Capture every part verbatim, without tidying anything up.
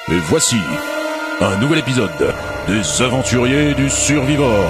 Et voici un nouvel épisode des Aventuriers du Survivor.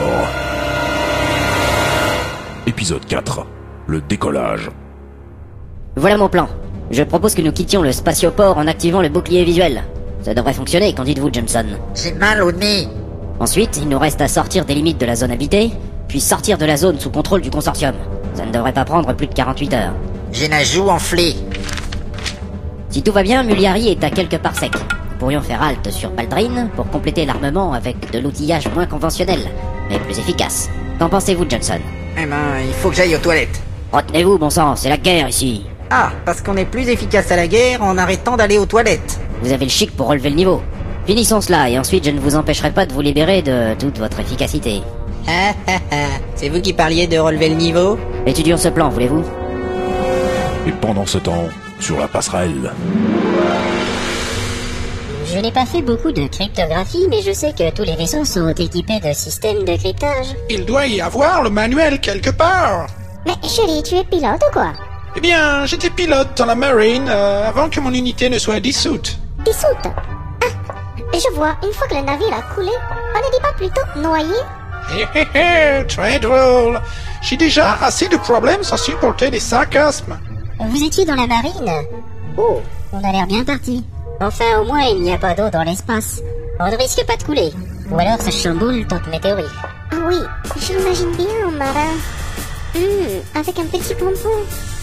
Épisode quatre, le décollage. Voilà mon plan. Je propose que nous quittions le spatioport en activant le bouclier visuel. Ça devrait fonctionner, qu'en dites-vous, Johnson? J'ai mal au nez. Ensuite, il nous reste à sortir des limites de la zone habitée, puis sortir de la zone sous contrôle du consortium. Ça ne devrait pas prendre plus de quarante-huit heures. J'ai la joue enflée. Si tout va bien, Muliari est à quelques parsecs. Nous pourrions faire halte sur Baldrine pour compléter l'armement avec de l'outillage moins conventionnel, mais plus efficace. Qu'en pensez-vous, Johnson? Eh ben, il faut que j'aille aux toilettes. Retenez-vous, bon sang, c'est la guerre ici. Ah, parce qu'on est plus efficace à la guerre en arrêtant d'aller aux toilettes. Vous avez le chic pour relever le niveau. Finissons cela, et ensuite je ne vous empêcherai pas de vous libérer de toute votre efficacité. Ah ah ah, c'est vous qui parliez de relever le niveau? Étudions ce plan, voulez-vous? Et pendant ce temps, sur la passerelle... Je n'ai pas fait beaucoup de cryptographie, mais je sais que tous les vaisseaux sont équipés de systèmes de cryptage. Il doit y avoir le manuel quelque part. Mais chérie, tu es pilote ou quoi? Eh bien, j'étais pilote dans la marine euh, avant que mon unité ne soit dissoute. Dissoute? Ah, je vois, une fois que le navire a coulé, on ne dit pas plutôt noyé? Hé hé hé, très drôle. J'ai déjà assez de problèmes sans supporter des sarcasmes. Vous étiez dans la marine? Oh, on a l'air bien parti. Enfin, au moins, il n'y a pas d'eau dans l'espace. On ne risque pas de couler. Ou alors ça chamboule toutes mes théories. Ah oui, je l'imagine bien, marin. Hum, avec un petit pompon.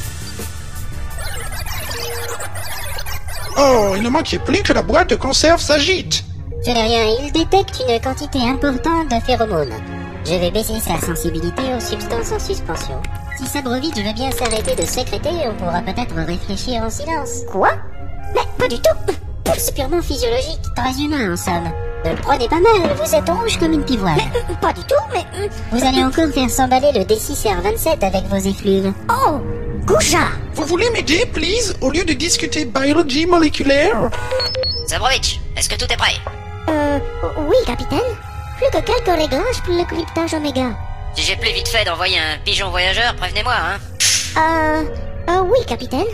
Oh, il ne manquait plus que la boîte de conserve s'agite. Ce n'est rien, il détecte une quantité importante de phéromones. Je vais baisser sa sensibilité aux substances en suspension. Si ça brevite, je veux bien s'arrêter de sécréter, on pourra peut-être réfléchir en silence. Quoi? Mais pas du tout. C'est purement physiologique, très humain en somme. Ne le prenez pas mal, vous êtes rouge comme une pivoine. Mais pas du tout, mais... Vous allez encore faire s'emballer le D six R vingt-sept avec vos effluves. Oh, Gouja! Vous voulez m'aider, please, au lieu de discuter biologie moléculaire? Zabrovitch, est-ce que tout est prêt? Euh, oui, capitaine. Plus que quelques réglages pour le cryptage Oméga. Si j'ai plus vite fait d'envoyer un pigeon voyageur, prévenez-moi, hein. Euh... Euh, oui, capitaine.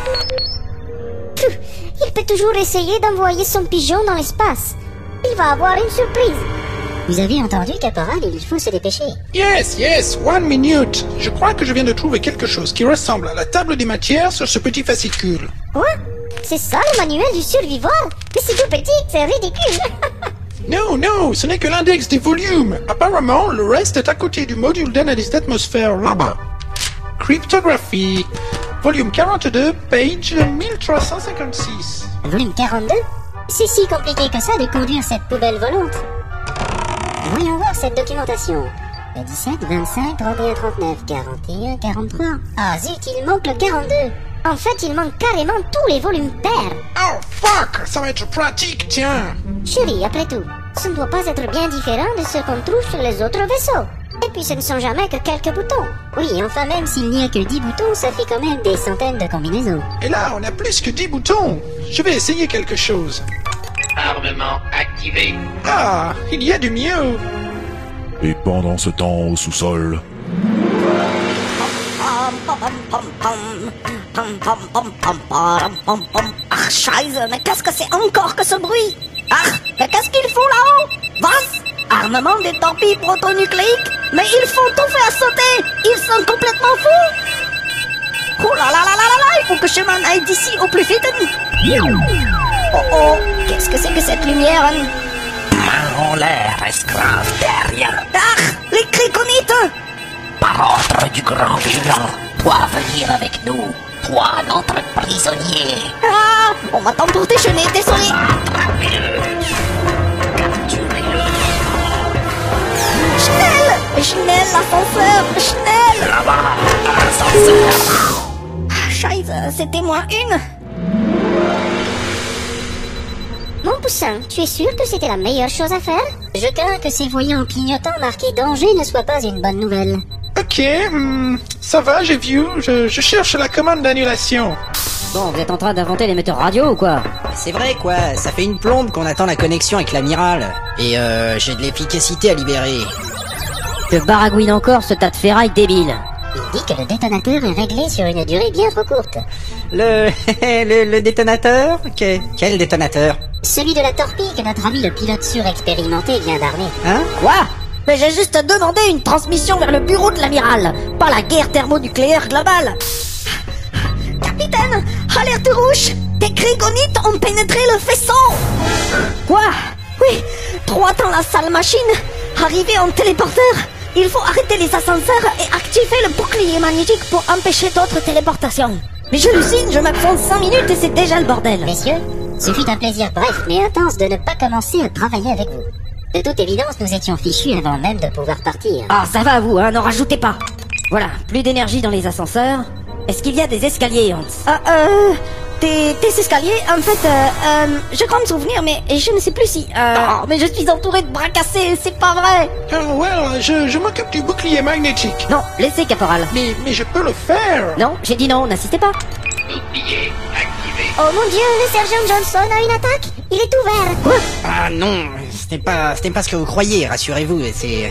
Pfff, il peut toujours essayer d'envoyer son pigeon dans l'espace. Il va avoir une surprise. Vous avez entendu, caporal, il faut se dépêcher. Yes, yes, one minute. Je crois que je viens de trouver quelque chose qui ressemble à la table des matières sur ce petit fascicule. Quoi? C'est ça le manuel du survivor? Mais c'est tout petit, c'est ridicule. Non, non, ce n'est que l'index des volumes. Apparemment, le reste est à côté du module d'analyse d'atmosphère là-bas. Cryptographie. Volume quarante-deux, page mille trois cent cinquante-six. Volume quarante-deux? C'est si compliqué que ça de conduire cette poubelle volante. Voyons voir cette documentation. Le dix-sept, vingt-cinq, trente et un, trente-neuf, quarante et un, quarante-trois. Ah zut, il manque le quarante-deux. En fait, il manque carrément tous les volumes pairs. Oh fuck, ça va être pratique, tiens. Chérie, après tout, ce ne doit pas être bien différent de ce qu'on trouve sur les autres vaisseaux. Et puis ce ne sont jamais que quelques boutons. Oui, enfin même s'il n'y a que dix boutons, ça fait quand même des centaines de combinaisons. Et là, on a plus que dix boutons. Je vais essayer quelque chose. Armement activé. Ah, il y a du mieux. Et pendant ce temps, au sous-sol... Ach, Scheiße, mais qu'est-ce que c'est encore que ce bruit? Ach, mais qu'est-ce qu'ils font là-haut? Was? Armement des torpilles protonucléiques? Mais ils font tout faire sauter! Ils sont complètement fous! Oh là là là là là là! Il faut que je m'en aille d'ici au plus vite! Oh oh! Qu'est-ce que c'est que cette lumière? Main en l'air, esclave terrien. Ach! Les Kryconites! Par ordre du grand vigilant, toi venir avec nous. Toi, notre prisonnier. Ah! On m'attend pour déjeuner, désolé! Attrapez-le. Capturez-le. Schnell! Schnell, l'ascenseur! Schnell! Là-bas, ascenseur. Ah, Scheiße, c'était moins une! Mon poussin, tu es sûr que c'était la meilleure chose à faire? Je crains que ces voyants clignotants marqués danger ne soient pas une bonne nouvelle. Ok, hmm, ça va, j'ai vu. Je, je cherche la commande d'annulation. Bon, vous êtes en train d'inventer l'émetteur radio ou quoi? C'est vrai, quoi. Ça fait une plombe qu'on attend la connexion avec l'amiral. Et euh, j'ai de l'efficacité à libérer. Que baragouine encore ce tas de ferraille débile. Il dit que le détonateur est réglé sur une durée bien trop courte. Le... le, le détonateur? Que, Quel détonateur? Celui de la torpille que notre ami le pilote surexpérimenté vient d'armer. Hein? Quoi? Mais j'ai juste demandé une transmission vers le bureau de l'amiral, pas la guerre thermonucléaire globale. Capitaine, alerte rouge! Des grégonites ont pénétré le faisceau! Quoi? Oui, droit dans la salle machine, arrivé en téléporteur. Il faut arrêter les ascenseurs et activer le bouclier magnétique pour empêcher d'autres téléportations. Mais j'hallucine, je m'absente cinq minutes et c'est déjà le bordel. Messieurs, ce fut un plaisir bref mais intense de ne pas commencer à travailler avec vous. De toute évidence, nous étions fichus avant même de pouvoir partir. Ah, ça va vous, hein, n'en rajoutez pas. Voilà, plus d'énergie dans les ascenseurs. Est-ce qu'il y a des escaliers, Hans? Ah, euh... Des, des escaliers, en fait, euh, euh, je crois me souvenir, mais je ne sais plus si... Euh, oh, mais je suis entouré de bras cassés, c'est pas vrai. Oh, well, je, je m'occupe du bouclier magnétique. Non, laissez, caporal. Mais, mais je peux le faire. Non, j'ai dit non, n'insistez pas. Bouclier activé. Oh mon dieu, le sergent Johnson a une attaque. Il est ouvert. Quoi? Ah non, c'était pas, c'était pas ce que vous croyez, rassurez-vous, c'est...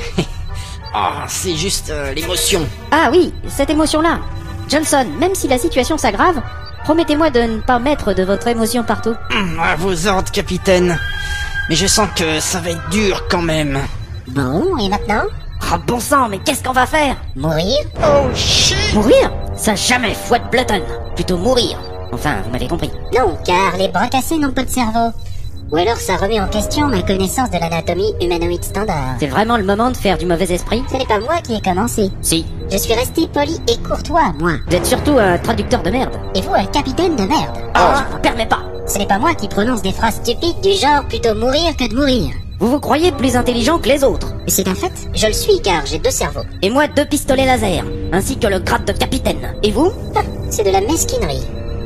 Ah, c'est juste euh, l'émotion. Ah oui, cette émotion-là. Johnson, même si la situation s'aggrave, promettez-moi de ne pas mettre de votre émotion partout. Hum, À vos ordres, capitaine. Mais je sens que ça va être dur quand même. Bon, et maintenant? Oh bon sang, mais qu'est-ce qu'on va faire? Mourir? Oh shit. Mourir? Ça jamais, fouette Blutton. Plutôt mourir. Enfin, vous m'avez compris. Non, car les bras cassés n'ont pas de cerveau. Ou alors ça remet en question ma connaissance de l'anatomie humanoïde standard. C'est vraiment le moment de faire du mauvais esprit? Ce n'est pas moi qui ai commencé. Si. Je suis resté poli et courtois, moi. Vous êtes surtout un traducteur de merde. Et vous, un capitaine de merde. Oh, je vous permets pas. Ce n'est pas moi qui prononce des phrases stupides du genre plutôt mourir que de mourir. Vous vous croyez plus intelligent que les autres. Mais c'est un fait, je le suis car j'ai deux cerveaux. Et moi, deux pistolets laser, ainsi que le grade de capitaine. Et vous? Ah, c'est de la mesquinerie.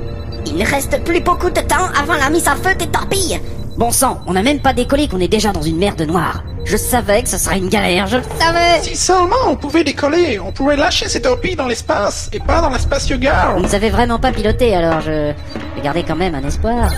Il ne reste plus beaucoup de temps avant la mise à feu des torpilles. Bon sang, on n'a même pas décollé qu'on est déjà dans une merde noire. Je savais que ce serait une galère, je le savais. Si seulement on pouvait décoller, on pourrait lâcher ces torpilles dans l'espace et pas dans la spatio-gare. Vous ne savez vraiment pas piloter, alors je... je gardais quand même un espoir.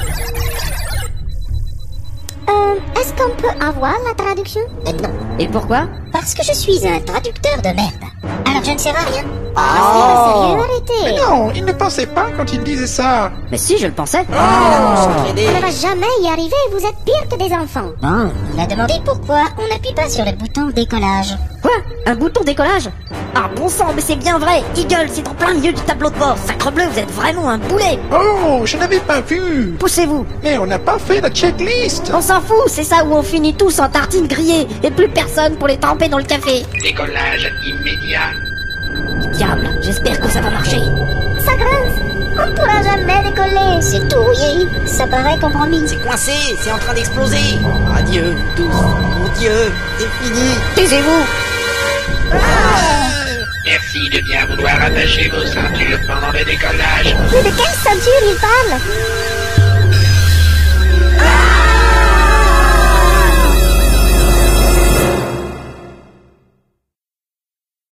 Euh, est-ce qu'on peut avoir la traduction? Euh, non. Et pourquoi? Parce que je suis un traducteur de merde. Alors je ne sers à rien. Oh. Oh, sérieux, arrêtez. Mais non, il ne pensait pas quand il disait ça. Mais si, je le pensais. S'entraider. On ne va jamais y arriver, vous êtes pire que des enfants. Bon, il a demandé pourquoi on n'appuie pas sur le bouton décollage. Quoi? Un bouton décollage? Ah bon sang, mais c'est bien vrai. Eagle, c'est en plein milieu du tableau de bord. Sacrebleu, vous êtes vraiment un boulet. Oh, je n'avais pas vu. Poussez-vous. Mais on n'a pas fait la checklist. On s'en fout, c'est ça où on finit tous en tartines grillées et plus personne pour les tremper dans le café. Décollage immédiat. Diable, j'espère que ça va marcher. Ça grince. On pourra jamais décoller. C'est tout rouillé. Ça paraît compromis. C'est coincé, c'est en train d'exploser. Adieu, tous. Mon Dieu, c'est fini. Taisez-vous. Merci de bien vouloir attacher vos ceintures pendant le décollage. Mais de quelle ceinture il parle?